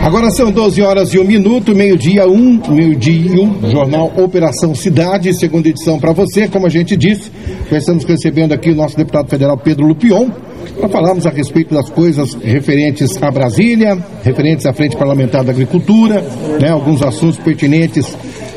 Agora são 12 horas e 1 minuto, meio-dia e um, Jornal Operação Cidade, segunda edição para você. Como a gente disse, já estamos recebendo aqui o nosso deputado federal Pedro Lupion, para falarmos a respeito das coisas referentes a Brasília, referentes à Frente Parlamentar da Agricultura, né, alguns assuntos pertinentes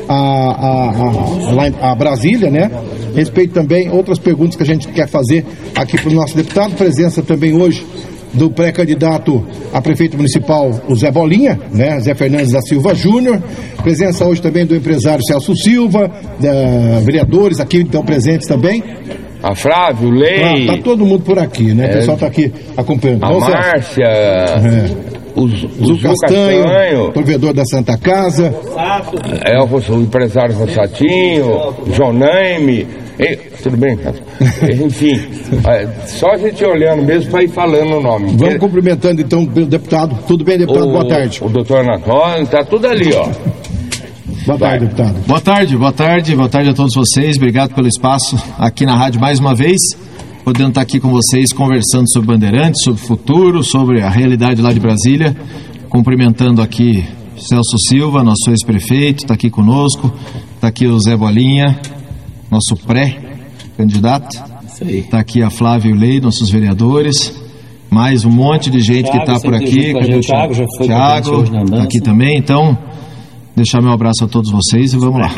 a Brasília, né? Respeito também outras perguntas que a gente quer fazer aqui para o nosso deputado. Presença também hoje do pré-candidato a prefeito municipal, o Zé Bolinha, né? Zé Fernandes da Silva Júnior. Presença hoje também do empresário Celso Silva, vereadores aqui estão presentes também. A Flávio, Lei. Tá todo mundo por aqui, né? O pessoal tá aqui acompanhando. A Márcia, o Castanho, provedor da Santa Casa. O empresário Rossatinho, Jonaime. Tudo bem, cara? Enfim, só a gente olhando mesmo para ir falando o nome. Vamos cumprimentando então o deputado. Tudo bem, deputado? Boa tarde. O doutor Anatólio, tá tudo ali, ó. Boa tarde, deputado. Boa tarde a todos vocês. Obrigado pelo espaço aqui na rádio mais uma vez, podendo estar aqui com vocês conversando sobre Bandeirantes, sobre o futuro, sobre a realidade lá de Brasília. Cumprimentando aqui Celso Silva, nosso ex-prefeito, está aqui conosco. Está aqui o Zé Bolinha, nosso pré-candidato. Está aqui a Flávio Lei, nossos vereadores. Mais um monte de gente que está por aqui. Cadê o Thiago? Já foi Thiago está aqui também, então deixar meu abraço a todos vocês e vamos lá.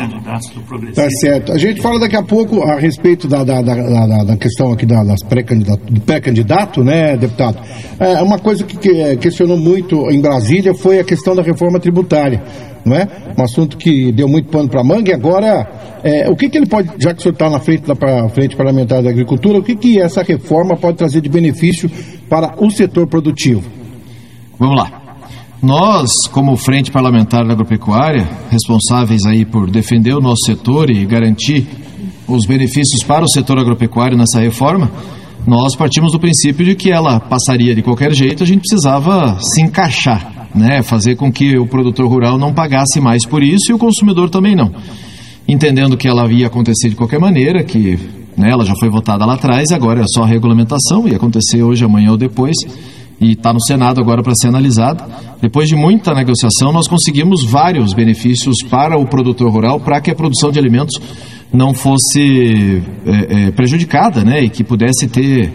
Tá certo. A gente fala daqui a pouco a respeito da questão aqui do pré-candidato, né, deputado? Uma coisa que questionou muito em Brasília foi a questão da reforma tributária, não é? Um assunto que deu muito pano para manga. E agora, o que ele pode, já que o senhor está na frente da Frente Parlamentar da Agricultura, o que essa reforma pode trazer de benefício para o setor produtivo? Vamos lá. Nós, como Frente Parlamentar da Agropecuária, responsáveis aí por defender o nosso setor e garantir os benefícios para o setor agropecuário nessa reforma, nós partimos do princípio de que ela passaria de qualquer jeito, a gente precisava se encaixar, né? Fazer com que o produtor rural não pagasse mais por isso e o consumidor também não. Entendendo que ela ia acontecer de qualquer maneira, que, né, ela já foi votada lá atrás, agora é só a regulamentação, ia acontecer hoje, amanhã ou depois, e está no Senado agora para ser analisado. Depois de muita negociação, nós conseguimos vários benefícios para o produtor rural, para que a produção de alimentos não fosse prejudicada, né, e que pudesse ter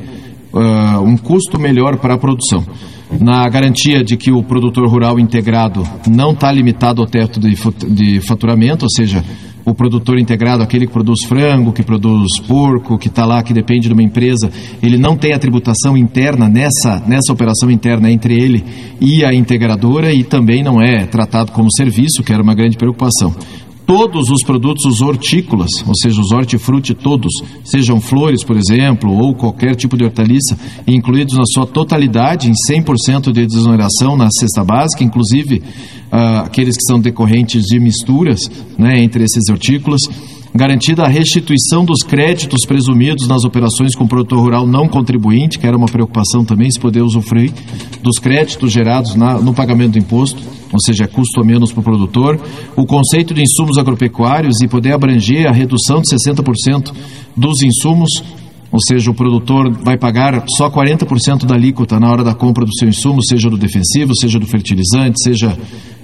um custo melhor para a produção. Na garantia de que o produtor rural integrado não está limitado ao teto de faturamento, ou seja, o produtor integrado, aquele que produz frango, que produz porco, que está lá, que depende de uma empresa, ele não tem a tributação interna nessa operação interna entre ele e a integradora, e também não é tratado como serviço, que era uma grande preocupação. Todos os produtos, os hortícolas, ou seja, os hortifruti todos, sejam flores, por exemplo, ou qualquer tipo de hortaliça, incluídos na sua totalidade, em 100% de desoneração na cesta básica, inclusive aqueles que são decorrentes de misturas, né, entre esses hortícolas. Garantida a restituição dos créditos presumidos nas operações com produtor rural não contribuinte, que era uma preocupação também, se poder usufruir dos créditos gerados no pagamento do imposto, ou seja, custo a menos para o produtor. O conceito de insumos agropecuários e poder abranger a redução de 60% dos insumos, ou seja, o produtor vai pagar só 40% da alíquota na hora da compra do seu insumo, seja do defensivo, seja do fertilizante, seja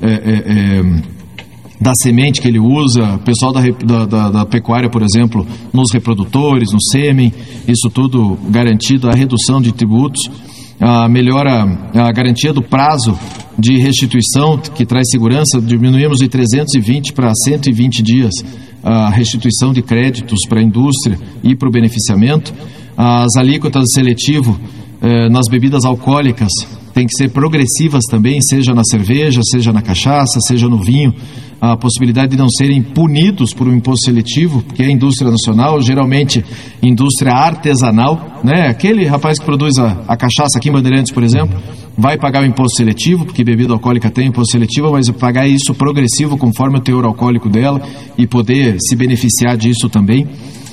da semente que ele usa, o pessoal da pecuária, por exemplo, nos reprodutores, no sêmen, isso tudo garantido, a redução de tributos, a garantia do prazo de restituição, que traz segurança, diminuímos de 320 para 120 dias a restituição de créditos para a indústria e para o beneficiamento. As alíquotas de seletivo nas bebidas alcoólicas tem que ser progressivas também, seja na cerveja, seja na cachaça, seja no vinho, a possibilidade de não serem punidos por um imposto seletivo, porque é indústria nacional, geralmente indústria artesanal, né? Aquele rapaz que produz a cachaça aqui em Bandeirantes, por exemplo, vai pagar o imposto seletivo, porque bebida alcoólica tem imposto seletivo, mas pagar isso progressivo conforme o teor alcoólico dela e poder se beneficiar disso também.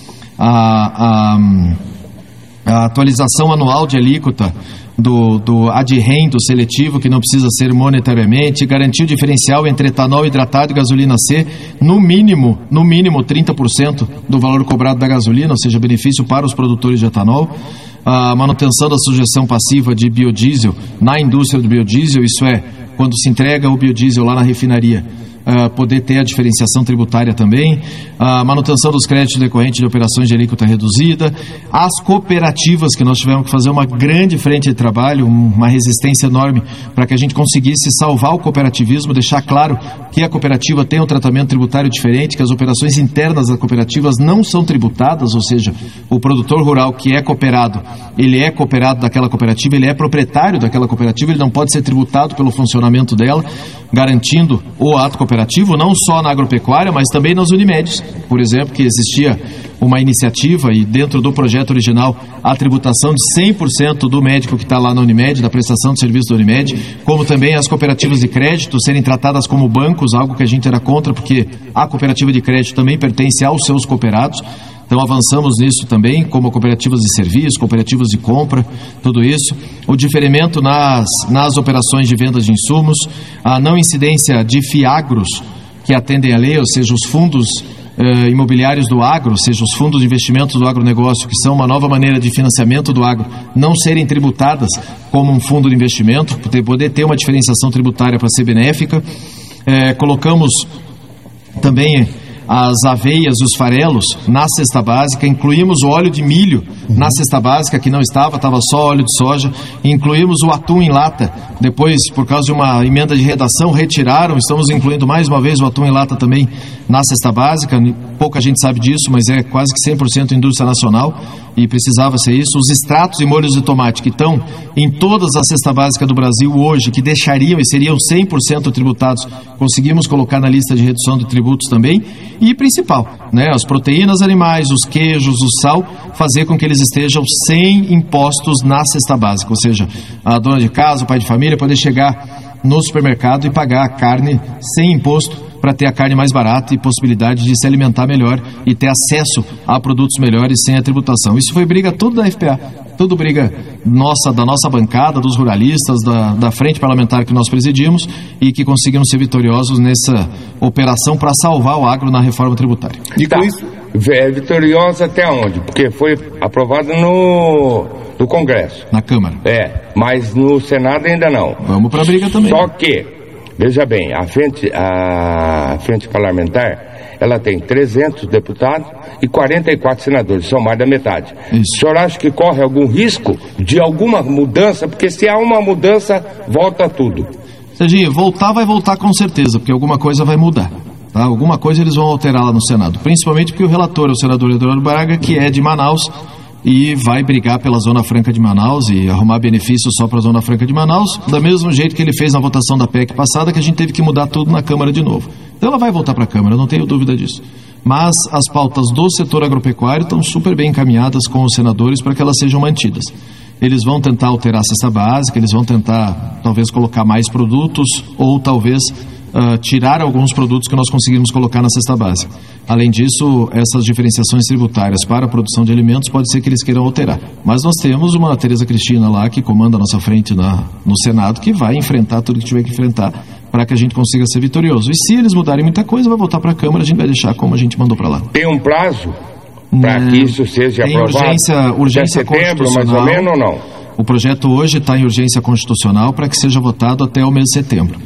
A atualização anual de alíquota do adrendo seletivo, que não precisa ser monetariamente, garantir o diferencial entre etanol hidratado e gasolina C, no mínimo 30% do valor cobrado da gasolina, ou seja, benefício para os produtores de etanol. A manutenção da sujeção passiva de biodiesel na indústria do biodiesel, isso é, quando se entrega o biodiesel lá na refinaria, poder ter a diferenciação tributária também, a manutenção dos créditos decorrentes de operações de alíquota reduzida, as cooperativas, que nós tivemos que fazer uma grande frente de trabalho, uma resistência enorme para que a gente conseguisse salvar o cooperativismo, deixar claro que a cooperativa tem um tratamento tributário diferente, que as operações internas das cooperativas não são tributadas, ou seja, o produtor rural que é cooperado, ele é cooperado daquela cooperativa, ele é proprietário daquela cooperativa, ele não pode ser tributado pelo funcionamento dela, garantindo o ato cooperativo, não só na agropecuária, mas também nas Unimedes, por exemplo, que existia uma iniciativa e dentro do projeto original a tributação de 100% do médico que está lá na Unimed, da prestação de serviço da Unimed, como também as cooperativas de crédito serem tratadas como bancos, algo que a gente era contra, porque a cooperativa de crédito também pertence aos seus cooperados. Então avançamos nisso também, como cooperativas de serviço, cooperativas de compra, tudo isso. O diferimento nas operações de vendas de insumos, a não incidência de fiagros que atendem à lei, ou seja, os fundos imobiliários do agro, ou seja, os fundos de investimentos do agronegócio, que são uma nova maneira de financiamento do agro, não serem tributadas como um fundo de investimento, poder ter uma diferenciação tributária para ser benéfica. Colocamos também as aveias e os farelos na cesta básica, incluímos o óleo de milho na cesta básica, que não estava só óleo de soja, incluímos o atum em lata, depois, por causa de uma emenda de redação, retiraram, estamos incluindo mais uma vez o atum em lata também na cesta básica, pouca gente sabe disso, mas é quase que 100% indústria nacional, e precisava ser isso. Os extratos e molhos de tomate, que estão em todas as cestas básicas do Brasil hoje, que deixariam e seriam 100% tributados, conseguimos colocar na lista de redução de tributos também. E principal, as proteínas animais, os queijos, o sal, fazer com que eles estejam sem impostos na cesta básica, ou seja, a dona de casa, o pai de família, poder chegar no supermercado e pagar a carne sem imposto, para ter a carne mais barata e possibilidade de se alimentar melhor e ter acesso a produtos melhores sem a tributação. Isso foi briga toda da FPA, tudo briga da nossa bancada, dos ruralistas, da frente parlamentar que nós presidimos e que conseguimos ser vitoriosos nessa operação para salvar o agro na reforma tributária. E com isso? É vitoriosa até onde? Porque foi aprovada no Congresso. Na Câmara. Mas no Senado ainda não. Vamos para a briga também. Só que, veja bem, a frente parlamentar, ela tem 300 deputados e 44 senadores, são mais da metade. Isso. O senhor acha que corre algum risco de alguma mudança? Porque se há uma mudança, volta tudo. Serginho, vai voltar com certeza, porque alguma coisa vai mudar. Tá? Alguma coisa eles vão alterar lá no Senado, principalmente porque o relator é o senador Eduardo Braga, que é de Manaus, e vai brigar pela Zona Franca de Manaus e arrumar benefícios só para a Zona Franca de Manaus, do mesmo jeito que ele fez na votação da PEC passada, que a gente teve que mudar tudo na Câmara de novo. Então ela vai voltar para a Câmara, não tenho dúvida disso. Mas as pautas do setor agropecuário estão super bem encaminhadas com os senadores para que elas sejam mantidas. Eles vão tentar alterar a cesta básica, eles vão tentar talvez colocar mais produtos ou talvez tirar alguns produtos que nós conseguimos colocar na cesta básica. Além disso, essas diferenciações tributárias para a produção de alimentos pode ser que eles queiram alterar. Mas nós temos uma Tereza Cristina lá que comanda a nossa frente no Senado, que vai enfrentar tudo que tiver que enfrentar para que a gente consiga ser vitorioso. E se eles mudarem muita coisa, vai voltar para a Câmara, a gente vai deixar como a gente mandou para lá. Tem um prazo para que isso seja aprovado? Tem urgência setembro, mais ou menos, ou não? O projeto hoje está em urgência constitucional para que seja votado até o mês de setembro.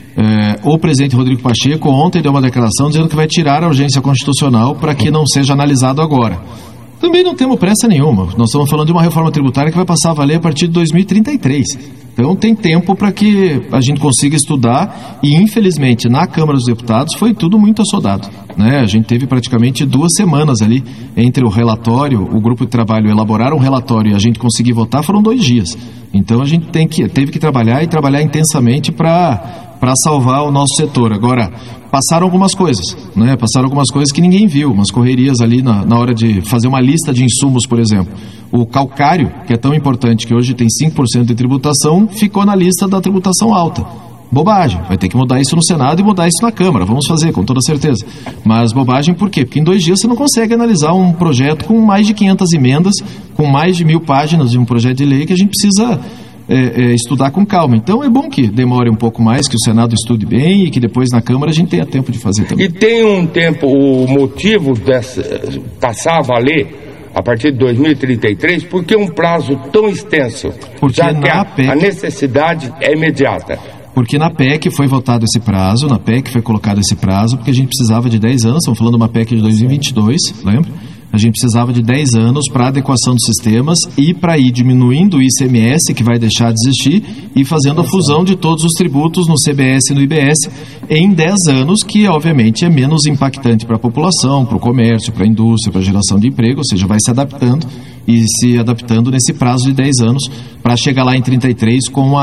O presidente Rodrigo Pacheco ontem deu uma declaração dizendo que vai tirar a urgência constitucional para que não seja analisado agora. Também não temos pressa nenhuma. Nós estamos falando de uma reforma tributária que vai passar a valer a partir de 2033. Então tem tempo para que a gente consiga estudar e, infelizmente, na Câmara dos Deputados foi tudo muito assodado. A gente teve praticamente 2 semanas ali entre o relatório, o grupo de trabalho elaborar um relatório e a gente conseguir votar, foram 2 dias. Então a gente teve que trabalhar e trabalhar intensamente para salvar o nosso setor. Agora, passaram algumas coisas, Passaram algumas coisas que ninguém viu, umas correrias ali na hora de fazer uma lista de insumos, por exemplo. O calcário, que é tão importante, que hoje tem 5% de tributação, ficou na lista da tributação alta. Bobagem, vai ter que mudar isso no Senado e mudar isso na Câmara, vamos fazer, com toda certeza. Mas bobagem por quê? Porque em 2 dias você não consegue analisar um projeto com mais de 500 emendas, com mais de 1000 páginas de um projeto de lei que a gente precisa estudar com calma. Então é bom que demore um pouco mais, que o Senado estude bem e que depois na Câmara a gente tenha tempo de fazer também. E tem um tempo, o motivo dessa passar a valer a partir de 2033, por que um prazo tão extenso? Porque já que a necessidade é imediata. Porque na PEC foi votado esse prazo, na PEC foi colocado esse prazo, porque a gente precisava de 10 anos, estamos falando de uma PEC de 2022, lembra? A gente precisava de 10 anos para adequação dos sistemas e para ir diminuindo o ICMS, que vai deixar de existir, e fazendo a fusão de todos os tributos no CBS e no IBS em 10 anos, que obviamente é menos impactante para a população, para o comércio, para a indústria, para a geração de emprego, ou seja, vai se adaptando e se adaptando nesse prazo de 10 anos para chegar lá em 33 com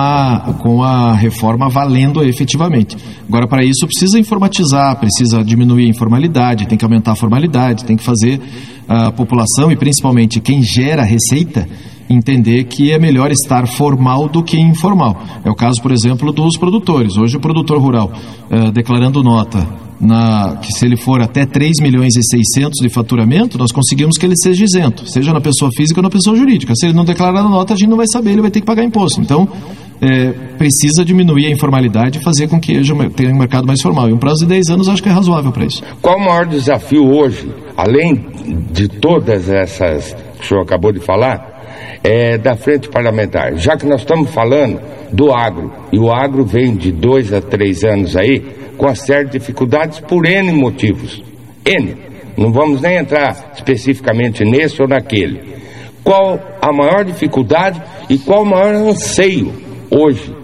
a reforma valendo efetivamente. Agora, para isso, precisa informatizar, precisa diminuir a informalidade, tem que aumentar a formalidade, tem que fazer a população e principalmente quem gera receita entender que é melhor estar formal do que informal. É o caso, por exemplo, dos produtores. Hoje o produtor rural, declarando nota, que se ele for até 3 milhões e 600 de faturamento, nós conseguimos que ele seja isento, seja na pessoa física ou na pessoa jurídica. Se ele não declarar a nota, a gente não vai saber, ele vai ter que pagar imposto. Então, precisa diminuir a informalidade e fazer com que tenha um mercado mais formal. E um prazo de 10 anos acho que é razoável para isso. Qual o maior desafio hoje, além de todas essas que o senhor acabou de falar, da frente parlamentar? Já que nós estamos falando do agro, e o agro vem de 2 a 3 anos aí, com uma série de dificuldades por N motivos. N. Não vamos nem entrar especificamente nesse ou naquele. Qual a maior dificuldade e qual o maior anseio hoje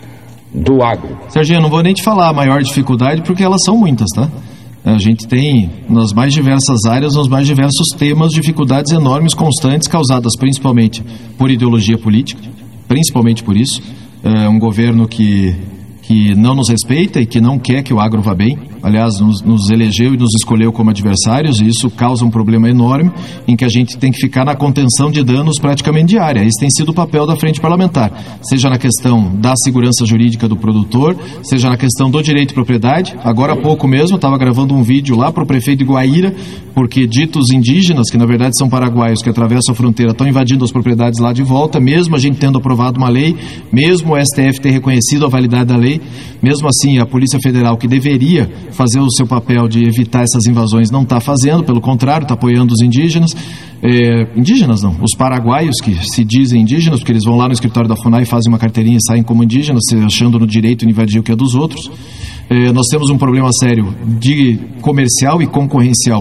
do agro? Serginho, eu não vou nem te falar a maior dificuldade, porque elas são muitas, tá? A gente tem, nas mais diversas áreas, nos mais diversos temas, dificuldades enormes, constantes, causadas principalmente por ideologia política, principalmente por isso. Um governo que não nos respeita e que não quer que o agro vá bem. Aliás, nos elegeu e nos escolheu como adversários, e isso causa um problema enorme em que a gente tem que ficar na contenção de danos praticamente diária. Esse tem sido o papel da frente parlamentar, seja na questão da segurança jurídica do produtor, seja na questão do direito de propriedade. Agora há pouco mesmo, eu estava gravando um vídeo lá para o prefeito de Guaíra, porque ditos indígenas, que na verdade são paraguaios que atravessam a fronteira, estão invadindo as propriedades lá de volta, mesmo a gente tendo aprovado uma lei, mesmo o STF ter reconhecido a validade da lei, mesmo assim a Polícia Federal, que deveria fazer o seu papel de evitar essas invasões, não está fazendo, pelo contrário, está apoiando os indígenas. Indígenas não, os paraguaios que se dizem indígenas, porque eles vão lá no escritório da FUNAI, fazem uma carteirinha e saem como indígenas, se achando no direito de invadir o que é dos outros. Nós temos um problema sério de comercial e concorrencial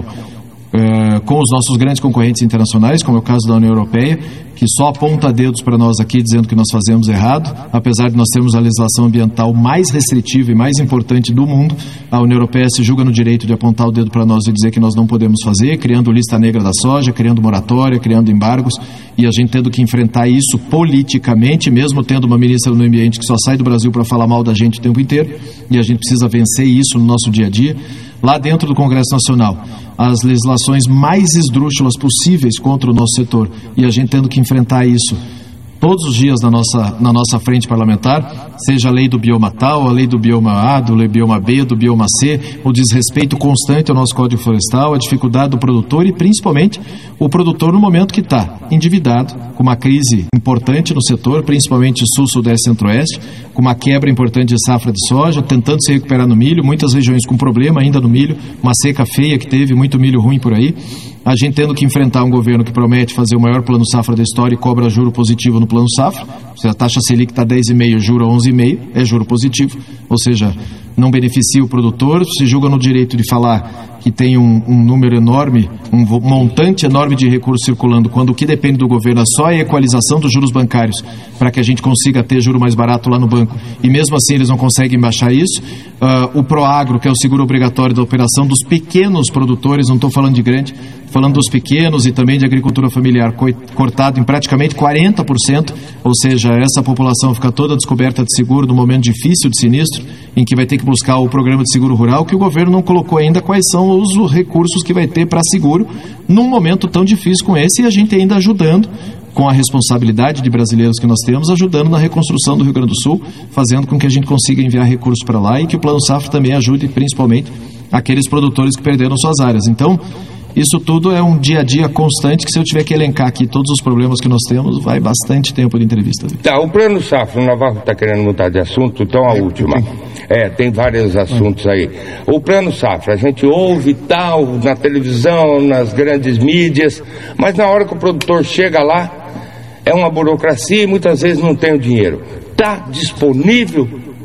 com os nossos grandes concorrentes internacionais, como é o caso da União Europeia, que só aponta dedos para nós aqui dizendo que nós fazemos errado. Apesar de nós termos a legislação ambiental mais restritiva e mais importante do mundo, a União Europeia se julga no direito de apontar o dedo para nós e dizer que nós não podemos fazer, criando lista negra da soja, criando moratória, criando embargos, e a gente tendo que enfrentar isso politicamente, mesmo tendo uma ministra do Meio Ambiente que só sai do Brasil para falar mal da gente o tempo inteiro, e a gente precisa vencer isso no nosso dia a dia. Lá dentro do Congresso Nacional, as legislações mais esdrúxulas possíveis contra o nosso setor, e a gente tendo que enfrentar isso todos os dias na nossa frente parlamentar, seja a lei do bioma tal, a lei do bioma A, do bioma B, do bioma C, o desrespeito constante ao nosso Código Florestal, a dificuldade do produtor e principalmente o produtor no momento que está endividado, com uma crise importante no setor, principalmente sul, sudeste, centro-oeste, com uma quebra importante de safra de soja, tentando se recuperar no milho, muitas regiões com problema ainda no milho, uma seca feia que teve, muito milho ruim por aí, a gente tendo que enfrentar um governo que promete fazer o maior plano safra da história e cobra juro positivo no plano safra. Se a taxa Selic está 10,5, juro 11,5, é juro positivo, ou seja, não beneficia o produtor, se julga no direito de falar que tem um número enorme, um montante enorme de recursos circulando, quando o que depende do governo é só a equalização dos juros bancários, para que a gente consiga ter juro mais barato lá no banco, e mesmo assim eles não conseguem baixar isso. O Proagro, que é o seguro obrigatório da operação dos pequenos produtores, não estou falando de grande, falando dos pequenos e também de agricultura familiar, cortado em praticamente 40%, ou seja, essa população fica toda descoberta de seguro num momento difícil de sinistro, em que vai ter que buscar o programa de seguro rural, que o governo não colocou ainda quais são os recursos que vai ter para seguro num momento tão difícil como esse, e a gente ainda ajudando, com a responsabilidade de brasileiros que nós temos, ajudando na reconstrução do Rio Grande do Sul, fazendo com que a gente consiga enviar recursos para lá e que o Plano Safra também ajude, principalmente, aqueles produtores que perderam suas áreas. Então, isso tudo é um dia a dia constante que, se eu tiver que elencar aqui todos os problemas que nós temos, vai bastante tempo de entrevista. Tá, o Plano Safra, o Navarro está querendo mudar de assunto, então a última. Tem vários assuntos aí. O Plano Safra, a gente ouve tal, na televisão, nas grandes mídias, mas na hora que o produtor chega lá, é uma burocracia e muitas vezes não tem o dinheiro. Está disponível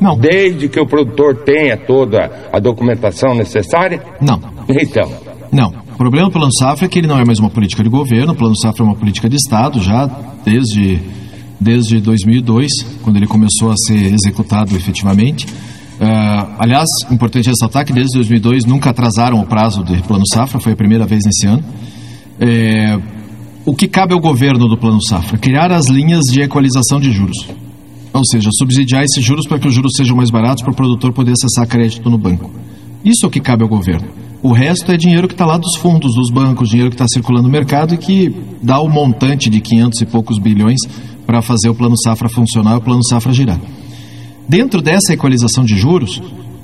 Não. Desde que o produtor tenha toda a documentação necessária? Não. Então. Não. O problema do Plano Safra é que ele não é mais uma política de governo, o Plano Safra é uma política de Estado já desde 2002, quando ele começou a ser executado efetivamente. Aliás, importante ressaltar que desde 2002 nunca atrasaram o prazo do Plano Safra, foi a primeira vez nesse ano. O que cabe ao governo do Plano Safra? Criar as linhas de equalização de juros. Ou seja, subsidiar esses juros para que os juros sejam mais baratos para o produtor poder acessar crédito no banco. Isso é o que cabe ao governo. O resto é dinheiro que está lá dos fundos dos bancos, dinheiro que está circulando no mercado e que dá o montante de 500 e poucos bilhões para fazer o Plano Safra funcionar e o Plano Safra girar. Dentro dessa equalização de juros,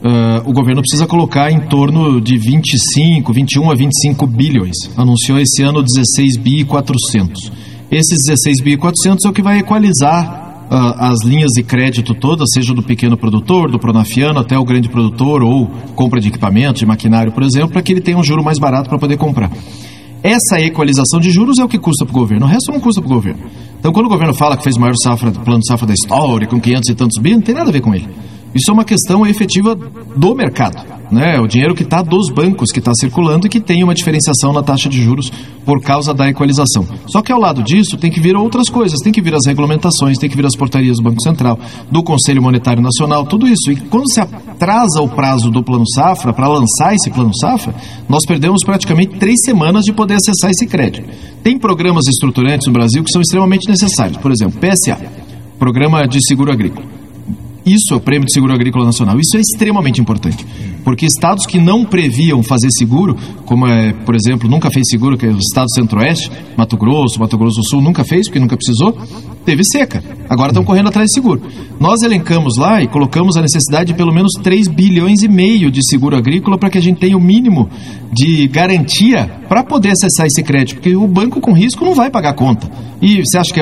o governo precisa colocar em torno de 21 a 25 bilhões. Anunciou esse ano 16 bi e 400. Esses 16 bi e 400 é o que vai equalizar as linhas de crédito todas, seja do pequeno produtor, do pronafiano, até o grande produtor, ou compra de equipamento, de maquinário, por exemplo, para que ele tenha um juro mais barato para poder comprar. Essa equalização de juros é o que custa para o governo, o resto não custa para o governo. Então, quando o governo fala que fez o maior plano safra da história, com 500 e tantos bi, não tem nada a ver com ele. Isso é uma questão efetiva do mercado, né? O dinheiro que está dos bancos, que está circulando e que tem uma diferenciação na taxa de juros por causa da equalização. Só que ao lado disso tem que vir outras coisas, tem que vir as regulamentações, tem que vir as portarias do Banco Central, do Conselho Monetário Nacional, tudo isso. E quando se atrasa o prazo do Plano Safra, para lançar esse Plano Safra, nós perdemos praticamente 3 semanas de poder acessar esse crédito. Tem programas estruturantes no Brasil que são extremamente necessários. Por exemplo, PSA, Programa de Seguro Agrícola. Isso é o Prêmio de Seguro Agrícola Nacional. Isso é extremamente importante, porque estados que não previam fazer seguro, como por exemplo, nunca fez seguro, que é o estado Centro-Oeste, Mato Grosso do Sul, nunca fez, porque nunca precisou, teve seca. Agora estão correndo atrás de seguro. Nós elencamos lá e colocamos a necessidade de pelo menos 3,5 bilhões de seguro agrícola para que a gente tenha o mínimo de garantia para poder acessar esse crédito, porque o banco com risco não vai pagar a conta. E você acha que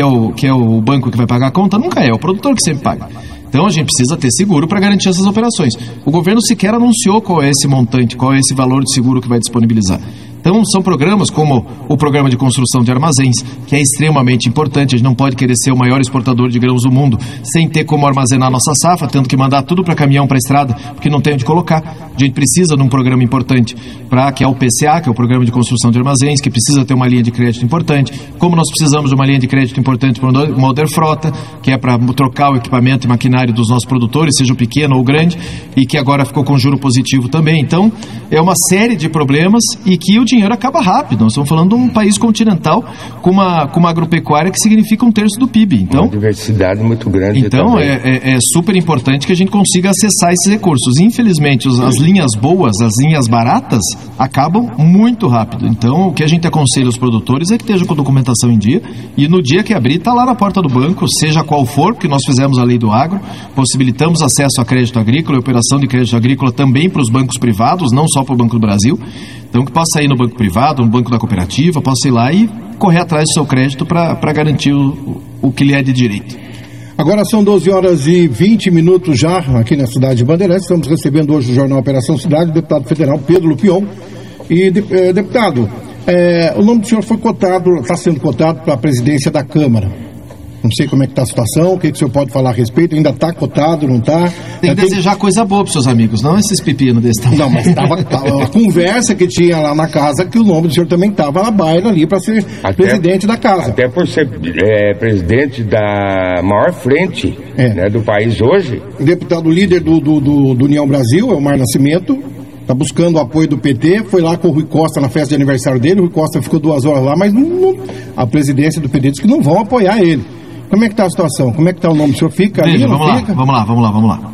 é o banco que vai pagar a conta? Nunca é o produtor que sempre paga. Então a gente precisa ter seguro para garantir essas operações. O governo sequer anunciou qual é esse montante, qual é esse valor de seguro que vai disponibilizar. Então são programas como o programa de construção de armazéns, que é extremamente importante. A gente não pode querer ser o maior exportador de grãos do mundo sem ter como armazenar nossa safra, tendo que mandar tudo para caminhão, para estrada, porque não tem onde colocar. A gente precisa de um programa importante, que é o PCA, que é o programa de construção de armazéns, que precisa ter uma linha de crédito importante. Como nós precisamos de uma linha de crédito importante para o Moder Frota, que é para trocar o equipamento e maquinário dos nossos produtores, seja o pequeno ou o grande, e que agora ficou com juro positivo também. Então, é uma série de problemas e que o dinheiro acaba rápido. Nós estamos falando de um país continental com uma agropecuária que significa 1/3 do PIB. Então, uma diversidade muito grande. Então, é super importante que a gente consiga acessar esses recursos. Infelizmente, as linhas boas, as linhas baratas, acabam muito rápido. Então, o que a gente aconselha aos produtores é que estejam com a documentação em dia e no dia que abrir, está lá na porta do banco, seja qual for, porque nós fizemos a lei do agro, possibilitamos acesso a crédito agrícola e operação de crédito agrícola também para os bancos privados, não só para o Banco do Brasil. Então, que possa ir no banco privado, no banco da cooperativa, possa ir lá e correr atrás do seu crédito para garantir o que lhe é de direito. Agora são 12 horas e 20 minutos já aqui na cidade de Bandeirantes. Estamos recebendo hoje o Jornal Operação Cidade, o deputado federal Pedro Lupion. E, deputado, o nome do senhor foi cotado, está sendo cotado para a presidência da Câmara. Não sei como é que está a situação, o que o senhor pode falar a respeito, ainda está cotado, não está? Tem que desejar coisa boa para os seus amigos, não esses pepinos desse tamanho. Não, mas estava a conversa que tinha lá na casa, que o nome do senhor também estava na baila ali para ser presidente da casa. Até por ser presidente da maior frente do país hoje. O deputado líder do União Brasil, é o Mar Nascimento, está buscando o apoio do PT, foi lá com o Rui Costa na festa de aniversário dele, o Rui Costa ficou 2 horas lá, mas a presidência do PT diz que não vão apoiar ele. Como é que está a situação? Como é que está o nome? O senhor fica ali? Veja, vamos lá.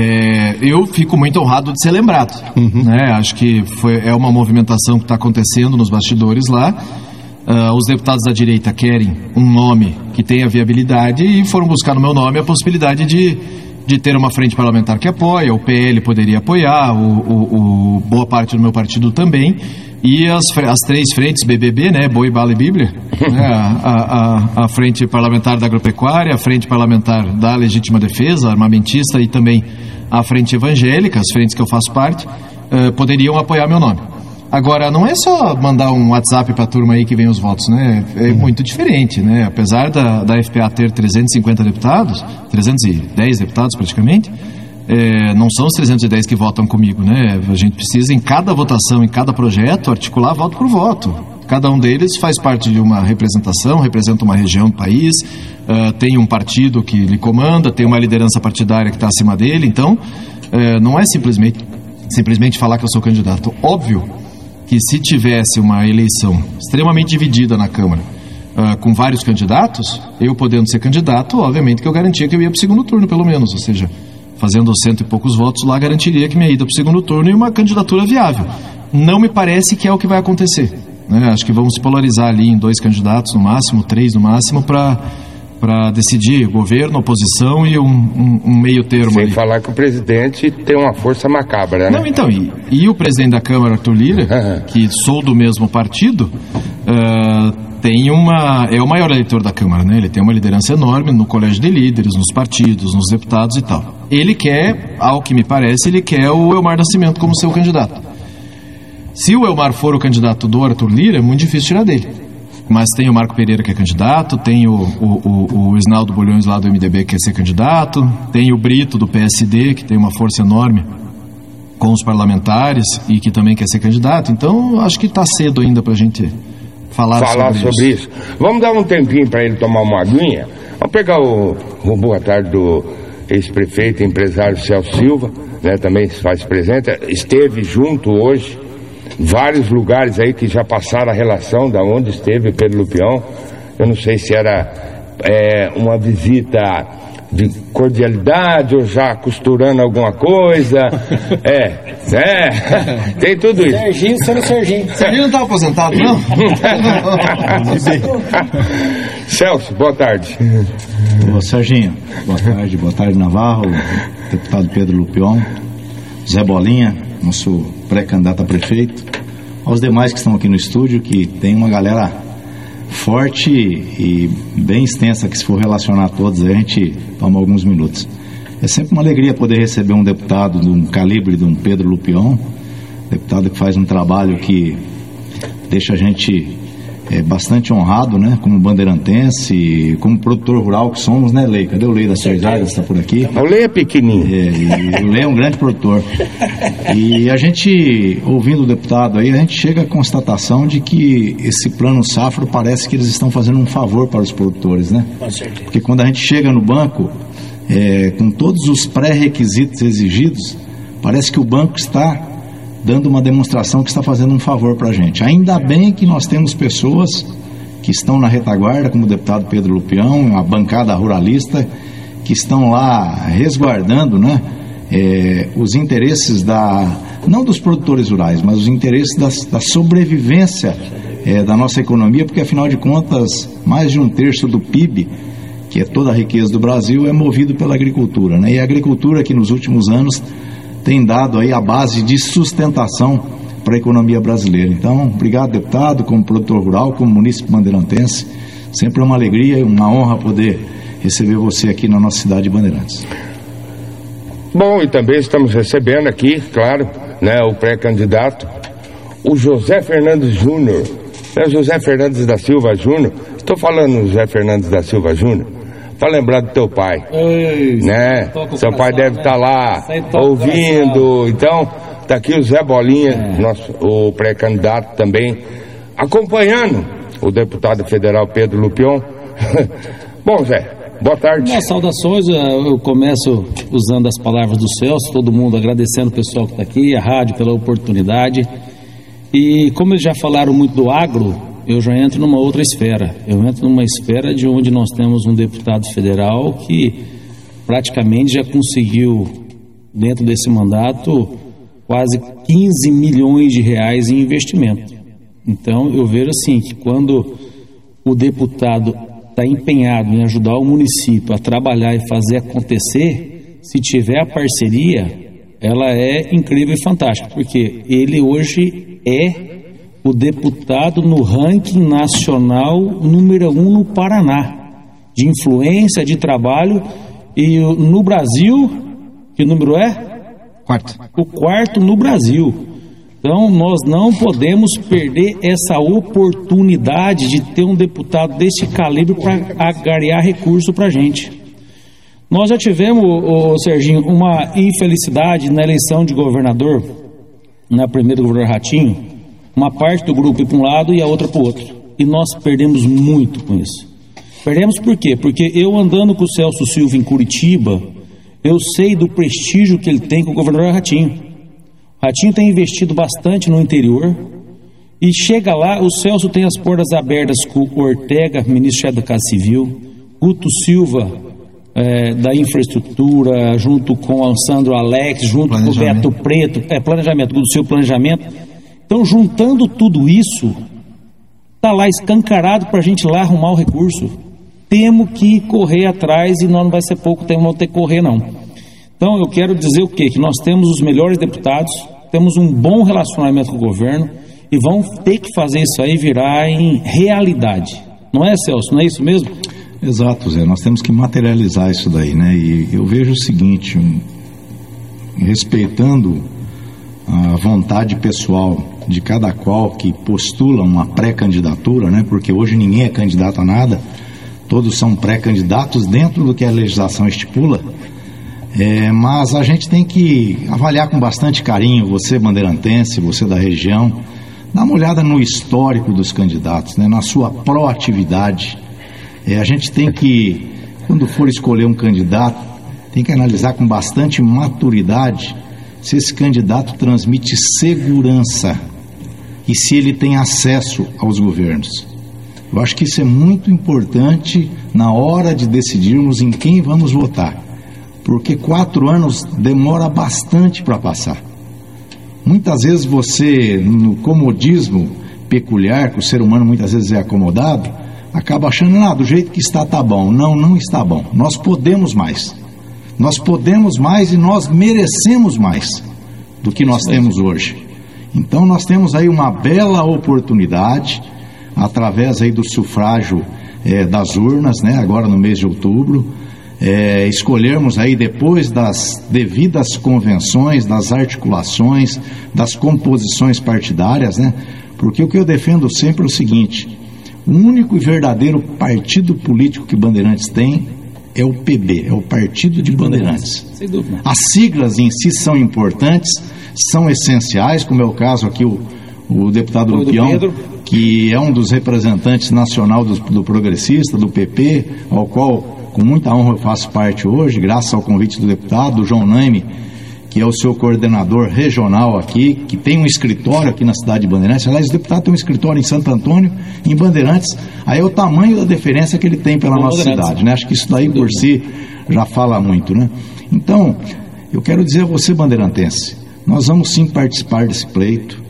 Eu fico muito honrado de ser lembrado. Né? Acho que é uma movimentação que está acontecendo nos bastidores lá. Os deputados da direita querem um nome que tenha viabilidade e foram buscar no meu nome a possibilidade de ter uma frente parlamentar que apoia, o PL poderia apoiar, boa parte do meu partido também, e as 3 frentes BBB, né, Boi, Bala e Bíblia, né, a frente parlamentar da agropecuária, a frente parlamentar da legítima defesa, armamentista e também a frente evangélica, as frentes que eu faço parte, poderiam apoiar meu nome. Agora, não é só mandar um WhatsApp para a turma aí que vem os votos, né? É muito diferente, né? Apesar da FPA ter 350 deputados, 310 deputados praticamente, não são os 310 que votam comigo, né? A gente precisa, em cada votação, em cada projeto, articular voto por voto. Cada um deles faz parte de uma representação, representa uma região do país, tem um partido que lhe comanda, tem uma liderança partidária que está acima dele. Então, não é simplesmente falar que eu sou candidato. Óbvio que se tivesse uma eleição extremamente dividida na Câmara, com vários candidatos, eu podendo ser candidato, obviamente que eu garantia que eu ia para o segundo turno, pelo menos. Ou seja, fazendo 100 e poucos votos lá, garantiria que minha ida para o segundo turno e uma candidatura viável. Não me parece que é o que vai acontecer, né? Acho que vamos se polarizar ali em 2 candidatos no máximo, 3 no máximo, para decidir governo, oposição e um meio termo. Sem ali. falar que o presidente tem uma força macabra, né? Não, então, e o presidente da Câmara, Arthur Lira, que sou do mesmo partido, é o maior eleitor da Câmara, né? Ele tem uma liderança enorme no colégio de líderes, nos partidos, nos deputados e tal. Ele quer, ao que me parece, o Elmar Nascimento como seu candidato. Se o Elmar for o candidato do Arthur Lira, é muito difícil tirar dele. Mas tem o Marco Pereira, que é candidato, tem o Isnaldo Bulhões lá do MDB, que quer ser candidato, tem o Brito do PSD, que tem uma força enorme com os parlamentares e que também quer ser candidato. Então, acho que está cedo ainda para a gente falar sobre isso. Vamos dar um tempinho para ele tomar uma aguinha. Vamos pegar o boa tarde do ex-prefeito e empresário Celso Silva, né, também se faz presente, esteve junto hoje, vários lugares aí que já passaram a relação da onde esteve Pedro Lupião. Eu não sei se era uma visita de cordialidade ou já costurando alguma coisa. Tem tudo isso. Serginho, Serginho não está aposentado, não? Celso, boa tarde. Ô, Serginho, boa tarde Navarro, deputado Pedro Lupião, Zé Bolinha, nosso pré-candidato a prefeito, aos demais que estão aqui no estúdio, que tem uma galera forte e bem extensa, que se for relacionar todos, a gente toma alguns minutos. É sempre uma alegria poder receber um deputado de um calibre de um Pedro Lupião, deputado que faz um trabalho que deixa a gente bastante honrado, né? Como bandeirantense, como produtor rural que somos, né, Lei? Cadê o Lei da Sorzada? Está por aqui. O Lei é pequenininho. E o Lei é um grande produtor. E a gente, ouvindo o deputado aí, a gente chega à constatação de que esse plano Safra parece que eles estão fazendo um favor para os produtores, né? Com certeza. Porque quando a gente chega no banco, com todos os pré-requisitos exigidos, parece que o banco está dando uma demonstração que está fazendo um favor para a gente. Ainda bem que nós temos pessoas que estão na retaguarda, como o deputado Pedro Lupião, a bancada ruralista, que estão lá resguardando, né, os interesses não dos produtores rurais, mas os interesses da sobrevivência da nossa economia, porque afinal de contas, mais de 1/3 do PIB, que é toda a riqueza do Brasil, é movido pela agricultura, né? E a agricultura que nos últimos anos tem dado aí a base de sustentação para a economia brasileira. Então, obrigado, deputado, como produtor rural, como munícipe bandeirantense. Sempre é uma alegria e uma honra poder receber você aqui na nossa cidade de Bandeirantes. Bom, e também estamos recebendo aqui, claro, né, o pré-candidato, o José Fernandes Júnior. José Fernandes da Silva Júnior. Estou falando José Fernandes da Silva Júnior para lembrar do teu pai. Ei, né? Seu pai deve estar lá ouvindo. Então, tá aqui o Zé Bolinha, o pré-candidato também, acompanhando o deputado federal Pedro Lupião. Bom, Zé, boa tarde. Saudações, eu começo usando as palavras do Celso, todo mundo agradecendo o pessoal que está aqui, a rádio pela oportunidade. E como eles já falaram muito do agro, eu já entro numa outra esfera. Eu entro numa esfera de onde nós temos um deputado federal que praticamente já conseguiu, dentro desse mandato, quase 15 milhões de reais em investimento. Então, eu vejo assim, que quando o deputado está empenhado em ajudar o município a trabalhar e fazer acontecer, se tiver a parceria, ela é incrível e fantástica, porque ele hoje é o deputado no ranking nacional número 1 no Paraná, de influência, de trabalho, e no Brasil, que número é? Quarto. O quarto no Brasil. Então nós não podemos perder essa oportunidade de ter um deputado desse calibre para agregar recurso para a gente. Nós já tivemos, Serginho, uma infelicidade na eleição de governador, na primeira do governador Ratinho, uma parte do grupo ir para um lado e a outra para o outro. E nós perdemos muito com isso. Perdemos por quê? Porque eu andando com o Celso Silva em Curitiba, eu sei do prestígio que ele tem com o governador Ratinho. O Ratinho tem investido bastante no interior e chega lá, o Celso tem as portas abertas com o Ortega, ministro da Casa Civil, Guto Silva, da infraestrutura, junto com o Sandro Alex, junto com o Beto Preto, planejamento, Guto Silva, planejamento. Então, juntando tudo isso, está lá escancarado para a gente lá arrumar o recurso. Temos que correr atrás e não vai ser pouco tempo, não ter que correr não. Então eu quero dizer o quê? Que nós temos os melhores deputados, temos um bom relacionamento com o governo e vamos ter que fazer isso aí virar em realidade. Não é, Celso? Não é isso mesmo? Exato, Zé. Nós temos que materializar isso daí, né? E eu vejo o seguinte, respeitando a vontade pessoal de cada qual que postula uma pré-candidatura, né? Porque hoje ninguém é candidato a nada. Todos são pré-candidatos dentro do que a legislação estipula, mas a gente tem que avaliar com bastante carinho, você bandeirantense, você da região, dá uma olhada no histórico dos candidatos, né, na sua proatividade. A gente tem que, quando for escolher um candidato, tem que analisar com bastante maturidade se esse candidato transmite segurança e se ele tem acesso aos governos. Eu acho que isso é muito importante na hora de decidirmos em quem vamos votar, porque 4 anos demora bastante para passar. Muitas vezes você, no comodismo peculiar, que o ser humano muitas vezes é acomodado, acaba achando, do jeito que está, tá bom. Não, não está bom. Nós podemos mais. Nós podemos mais e nós merecemos mais do que nós temos hoje. Então nós temos aí uma bela oportunidade, através aí do sufrágio das urnas, né, agora no mês de outubro, escolhermos aí depois das devidas convenções, das articulações, das composições partidárias, né, porque o que eu defendo sempre é o seguinte: o único e verdadeiro partido político que Bandeirantes tem é o PB, é o Partido de Bandeirantes. Sem dúvida. As siglas em si são importantes, são essenciais, como é o caso aqui o deputado Lupião, que é um dos representantes nacional do Progressista, do PP, ao qual com muita honra eu faço parte hoje, graças ao convite do deputado, do João Naime, que é o seu coordenador regional aqui, que tem um escritório aqui na cidade de Bandeirantes. Aliás, o deputado tem um escritório em Santo Antônio, em Bandeirantes. Aí é o tamanho da deferência que ele tem pela nossa cidade, né? Acho que isso daí por si já fala muito, né? Então, eu quero dizer a você, bandeirantense, nós vamos sim participar desse pleito.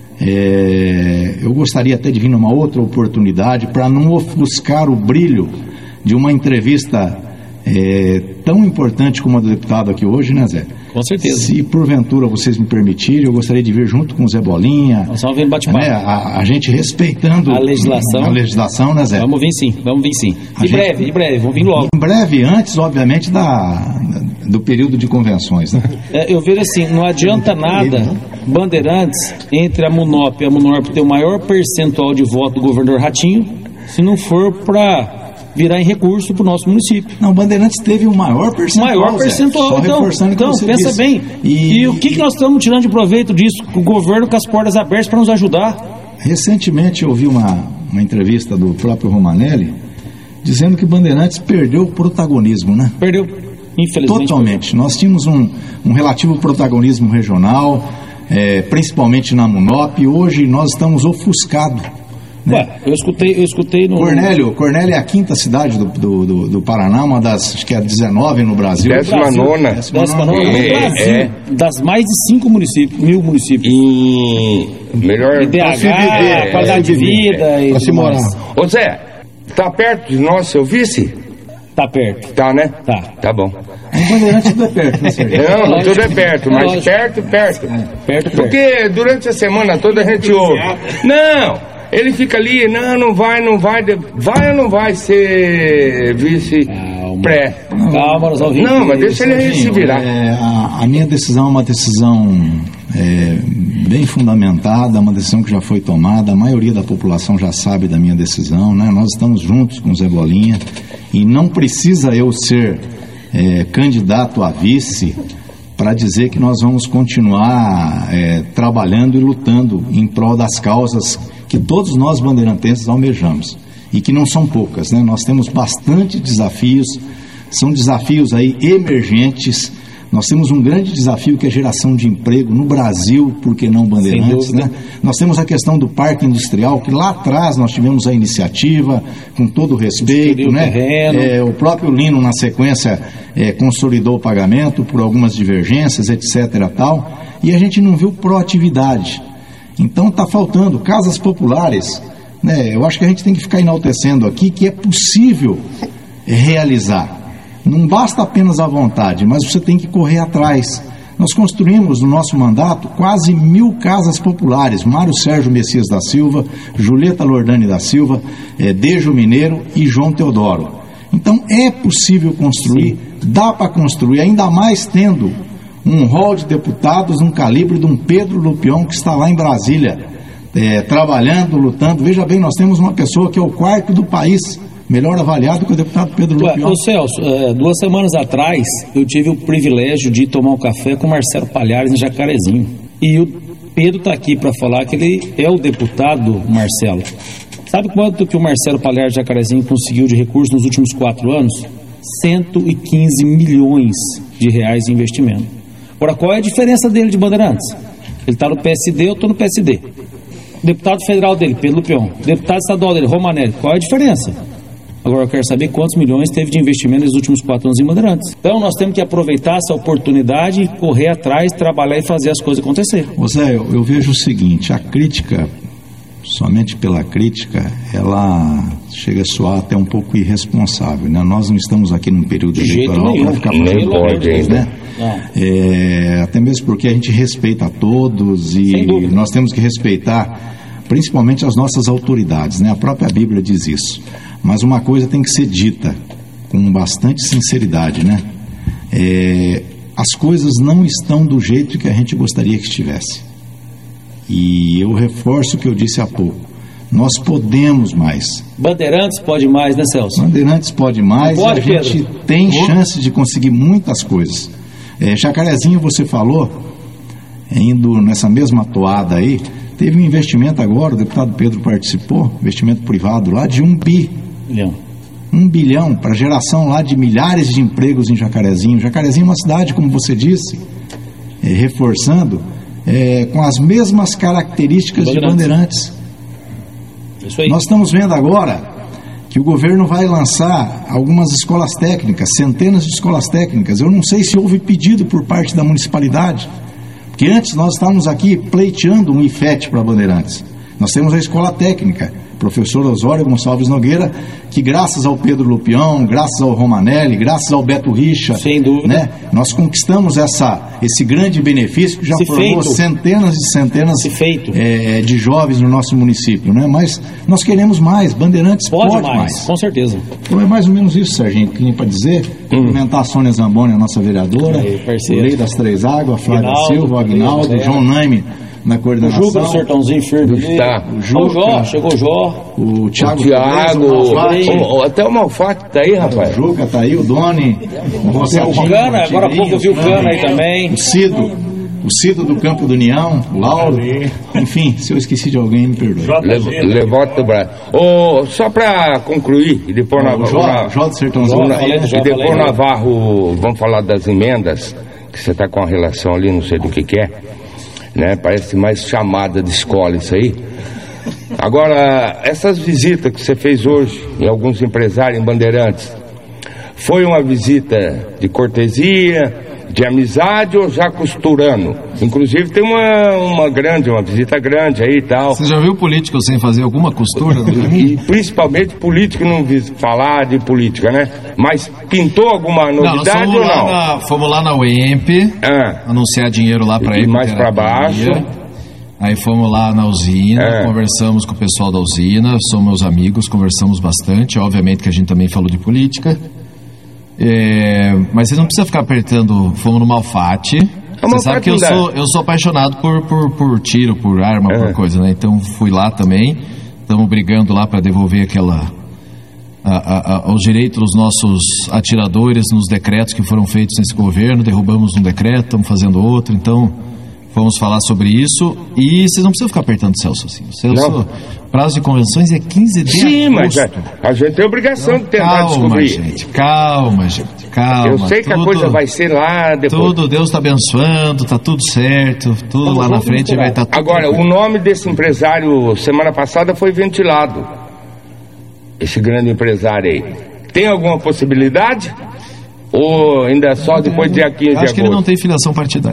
Eu gostaria até de vir numa outra oportunidade para não ofuscar o brilho de uma entrevista tão importante como a do deputado aqui hoje, né, Zé? Com certeza. Se porventura vocês me permitirem, eu gostaria de vir junto com o Zé Bolinha. Nós vamos ver no bate-papo. Né, a gente respeitando a legislação, né, Zé? Vamos vir sim. Em breve, vamos vir logo. Em breve, antes, obviamente, do período de convenções, né? Eu vejo assim, não adianta nada Bandeirantes, entre a Munop e a Munorp, ter o maior percentual de voto do governador Ratinho, se não for para virar em recurso para o nosso município. Não, Bandeirantes teve o maior percentual. Então pensa bem. E o que nós estamos tirando de proveito disso? O governo com as portas abertas para nos ajudar. Recentemente eu ouvi uma entrevista do próprio Romanelli dizendo que Bandeirantes perdeu o protagonismo, né? Perdeu, infelizmente. Totalmente. Nós tínhamos um relativo protagonismo regional, principalmente na Munop, e hoje nós estamos ofuscados. Né? Eu escutei no... Cornélio é a 5ª cidade do Paraná, uma das, acho que é a 19 no Brasil. 19ª no Brasil, das mais de 5 mil municípios. E melhor... IDH, qualidade de vida e... Pra se morar. Ô Zé, tá perto de nós, seu vice? Tá perto. Tá, né? Tá bom. Em Bandeirantes tudo é perto, né, Sérgio? Não, tudo é perto, mas perto. Perto. Porque durante a semana toda a gente ouve. Não! Ele fica ali, não vai. Vai ou não vai ser vice-pré? Calma, nós vamos vir. Não, mas deixa ele se virar. A minha decisão é uma decisão bem fundamentada, uma decisão que já foi tomada. A maioria da população já sabe da minha decisão, né? Nós estamos juntos com o Zé Bolinha e não precisa eu ser candidato a vice para dizer que nós vamos continuar trabalhando e lutando em prol das causas que todos nós bandeirantenses almejamos, e que não são poucas, né? Nós temos bastante desafios, são desafios aí emergentes. Nós temos um grande desafio que é a geração de emprego no Brasil, por que não Bandeirantes, né? Nós temos a questão do parque industrial, que lá atrás nós tivemos a iniciativa, com todo o respeito, né? O próprio Lino, na sequência, consolidou o pagamento por algumas divergências, etc. tal, e a gente não viu proatividade. Então está faltando casas populares, né? Eu acho que a gente tem que ficar enaltecendo aqui que é possível realizar. Não basta apenas a vontade, mas você tem que correr atrás. Nós construímos no nosso mandato quase 1.000 casas populares. Mário Sérgio Messias da Silva, Julieta Lordani da Silva, Dejo Mineiro e João Teodoro. Então é possível construir, dá para construir, ainda mais tendo um rol de deputados, um calibre de um Pedro Lupion que está lá em Brasília, trabalhando, lutando. Veja bem, nós temos uma pessoa que é o quarto do país melhor avaliado que o deputado Pedro Lupion. Ô Celso, 2 semanas atrás eu tive o privilégio de tomar um café com o Marcelo Palhares em Jacarezinho. E o Pedro está aqui para falar que ele é o deputado Marcelo. Sabe quanto que o Marcelo Palhares de Jacarezinho conseguiu de recursos nos últimos 4 anos? 115 milhões de reais em investimento. Agora, qual é a diferença dele de Bandeirantes? Ele está no PSD, eu estou no PSD. Deputado federal dele, Pedro Lupion. Deputado estadual dele, Romanelli. Qual é a diferença? Agora eu quero saber quantos milhões teve de investimento nos últimos 4 anos em Bandeirantes. Então nós temos que aproveitar essa oportunidade, correr atrás, trabalhar e fazer as coisas acontecer. Ô Zé, eu vejo o seguinte, a crítica, somente pela crítica, ela chega a soar até um pouco irresponsável, né? Nós não estamos aqui num período eleitoral para ficar fazendo né? Até mesmo porque a gente respeita a todos e nós temos que respeitar principalmente as nossas autoridades, né? A própria Bíblia diz isso. Mas uma coisa tem que ser dita com bastante sinceridade, né? As coisas não estão do jeito que a gente gostaria que estivesse. E eu reforço o que eu disse há pouco. Nós podemos mais. Bandeirantes pode mais, né, Celso? Bandeirantes pode mais. Pode, a gente Pedro? Tem chance de conseguir muitas coisas. Jacarezinho, você falou, indo nessa mesma toada aí, teve um investimento agora, o deputado Pedro participou, investimento privado lá de 1 bilhão. 1 bilhão para geração lá de milhares de empregos em Jacarezinho. Jacarezinho é uma cidade, como você disse, reforçando, com as mesmas características de Bandeirantes. Isso aí. Nós estamos vendo agora que o governo vai lançar algumas escolas técnicas, centenas de escolas técnicas. Eu não sei se houve pedido por parte da municipalidade, porque antes nós estávamos aqui pleiteando um IFET para Bandeirantes. Nós temos a escola técnica, professor Osório Gonçalves Nogueira, que graças ao Pedro Lupion, graças ao Romanelli, graças ao Beto Richa, sem dúvida, né, nós conquistamos esse grande benefício que já formou centenas e centenas de jovens no nosso município, né? Mas nós queremos mais, Bandeirantes pode mais. Com certeza. Então é mais ou menos isso, Serginho, que tinha para dizer. Cumprimentar a Sônia Zamboni, a nossa vereadora, o Lei das Três Águas, a Flávia Silva, o Aguinaldo, o João Naime na coordenação. O Juca do Sertãozinho firme. O Juca, chegou o Jó. O Thiago, até o Malfatti tá aí, rapaz. O Juca tá aí, o Doni, o Cana, agora há pouco eu vi o Cana aí também. O Cido do Campo do União, o Lauro. Enfim, se eu esqueci de alguém, me perdoe. Levanta o braço. Só para concluir, e depois Jó do Sertãozinho. E depois Navarro, vamos falar das emendas, que você está com a relação ali, não sei do que é, né? Parece mais chamada de escola isso aí. Agora, essas visitas que você fez hoje em alguns empresários em Bandeirantes, foi uma visita de cortesia, de amizade ou já costurando? Inclusive tem uma visita grande aí e tal. Você já viu político sem fazer alguma costura? E principalmente político, não falar de política, né? Mas pintou alguma novidade ou não? Fomos lá na UEMP, anunciar dinheiro lá para ele. Mais para baixo. Aí fomos lá na usina, conversamos com o pessoal da usina, são meus amigos, conversamos bastante. Obviamente que a gente também falou de política. Mas você não precisa ficar apertando. Fomos no Malfatti. Você sabe que eu sou apaixonado por tiro, por arma, por coisa, né? Então fui lá também. Estamos brigando lá para devolver os direitos dos nossos atiradores nos decretos que foram feitos nesse governo. Derrubamos um decreto, estamos fazendo outro, então vamos falar sobre isso. E vocês não precisam ficar apertando o Celso assim. Celso, prazo de convenções é 15 de Sim, agosto. mas a gente tem obrigação de tentar descobrir. Calma, gente. Eu sei que a coisa vai ser lá depois. Tudo Deus está abençoando, tá tudo certo, tudo lá na frente vai estar tudo. Agora, o nome desse empresário semana passada foi ventilado. Esse grande empresário aí. Tem alguma possibilidade? Ou ainda só depois do dia 15 de agosto? Acho que ele não tem filiação partidária.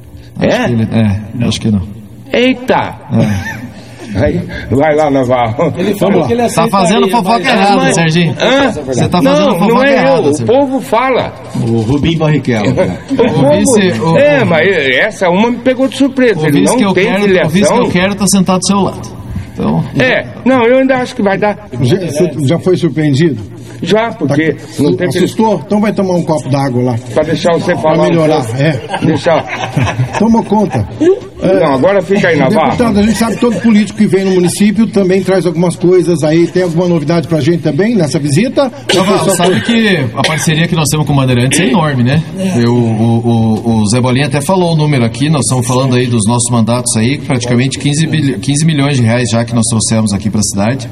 Acho que não. Eita! Aí, vai lá, Navarro. Ele falou que ele tá fazendo fofoca errada, Serginho. Você tá fazendo fofoca não é errada. O povo fala. O Rubinho Barrichello. Mas essa uma me pegou de surpresa. Ele não tem filiação. O vice que eu quero tá sentado do seu lado. Então... eu ainda acho que vai dar. Já foi surpreendido? Já, porque não tem. Assustou? Então vai tomar um copo d'água lá. Pra deixar você falar. Pra melhorar, Deixar. Toma conta. Não, agora fica aí, Navarro. Deputado, a gente sabe que todo político que vem no município também traz algumas coisas aí. Tem alguma novidade pra gente também nessa visita? Sabe que a parceria que nós temos com o Bandeirantes é enorme, né? O Zé Bolinha até falou o número aqui, nós estamos falando aí dos nossos mandatos aí, praticamente 15 milhões de reais já que nós trouxemos aqui para a cidade.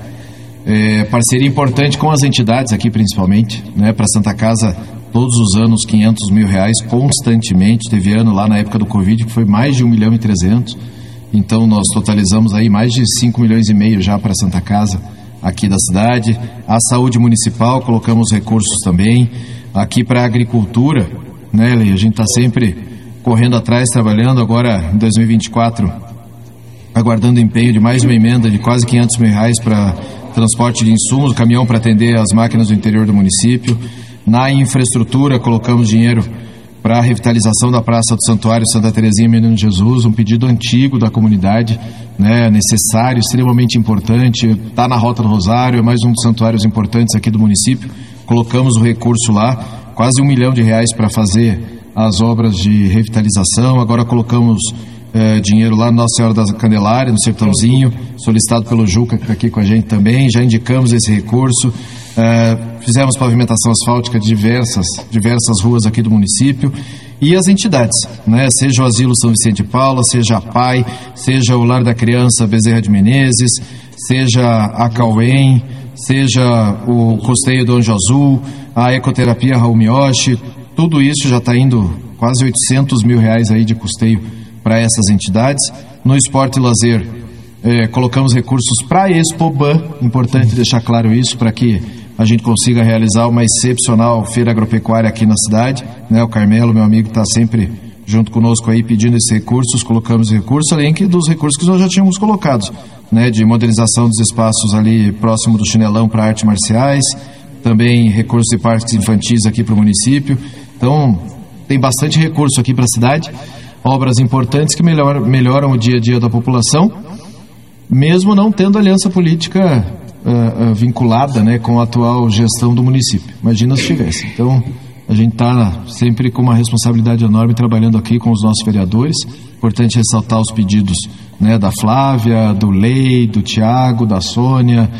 Parceria importante com as entidades aqui principalmente, né? Para Santa Casa, todos os anos 500 mil reais constantemente. Teve ano lá na época do Covid que foi mais de 1,3 milhão. Então nós totalizamos aí mais de 5,5 milhões já para Santa Casa aqui da cidade. A saúde municipal, colocamos recursos também. Aqui para a agricultura, né, Lei? A gente está sempre correndo atrás, trabalhando. Agora em 2024, aguardando empenho de mais uma emenda de quase 500 mil reais para transporte de insumos, caminhão para atender as máquinas do interior do município. Na infraestrutura, colocamos dinheiro para a revitalização da Praça do Santuário Santa Terezinha Menino Jesus, um pedido antigo da comunidade, né, necessário, extremamente importante, está na Rota do Rosário, é mais um dos santuários importantes aqui do município. Colocamos o recurso lá, quase 1 milhão de reais para fazer as obras de revitalização. Agora colocamos dinheiro lá na Nossa Senhora da Candelária, no Sertãozinho, solicitado pelo Juca, que está aqui com a gente também. Já indicamos esse recurso. Fizemos pavimentação asfáltica de diversas ruas aqui do município. E as entidades, né? Seja o Asilo São Vicente de Paula, seja a PAI, seja o Lar da Criança Bezerra de Menezes, seja a Cauém, seja o Costeio do Anjo Azul, a Ecoterapia Raul Miyoshi. Tudo isso já está indo quase 800 mil reais aí de custeio para essas entidades. No esporte e lazer, colocamos recursos para a Expoban, importante deixar claro isso, para que a gente consiga realizar uma excepcional feira agropecuária aqui na cidade, né? O Carmelo, meu amigo, está sempre junto conosco aí pedindo esses recursos. Colocamos recursos, além dos recursos que nós já tínhamos colocados, né? De modernização dos espaços ali próximo do Chinelão para artes marciais, também recursos de parques infantis aqui para o município. Então, tem bastante recurso aqui para a cidade, obras importantes que melhoram o dia a dia da população, mesmo não tendo aliança política vinculada, né, com a atual gestão do município. Imagina se tivesse. Então, a gente está sempre com uma responsabilidade enorme trabalhando aqui com os nossos vereadores. Importante ressaltar os pedidos, né, da Flávia, do Lei, do Tiago, da Sônia,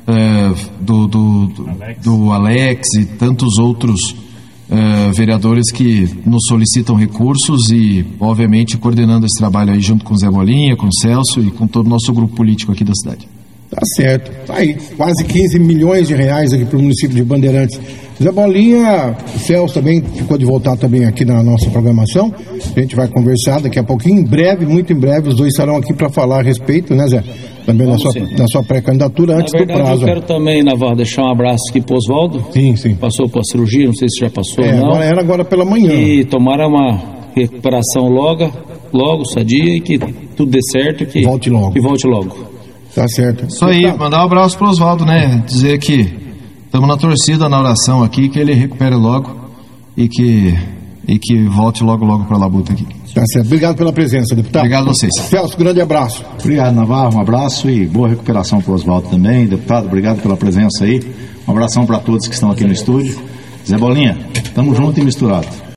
do Alex e tantos outros vereadores que nos solicitam recursos e, obviamente, coordenando esse trabalho aí junto com o Zé Bolinha, com o Celso e com todo o nosso grupo político aqui da cidade. Tá certo. Tá aí, quase 15 milhões de reais aqui para o município de Bandeirantes. Zé Bolinha, o Celso também ficou de voltar também aqui na nossa programação. A gente vai conversar daqui a pouquinho, em breve, muito em breve, os dois estarão aqui para falar a respeito, né, Zé? Também na sua pré-candidatura antes do prazo. Eu quero também, Navarro, deixar um abraço aqui para o Oswaldo. Sim. Passou por cirurgia, não sei se já passou ou não. Agora pela manhã. E tomara uma recuperação logo, sadia, e que tudo dê certo. Que volte logo. Tá certo. Isso aí, mandar um abraço pro Oswaldo, né? Dizer que estamos na torcida, na oração aqui, que ele recupere logo e que volte logo pra Labuta aqui. Tá certo. Obrigado pela presença, deputado. Obrigado a vocês. Celso, grande abraço. Obrigado, Navarro. Um abraço e boa recuperação pro Oswaldo também. Deputado, obrigado pela presença aí. Um abração para todos que estão aqui no estúdio. Zé Bolinha, tamo junto e misturado.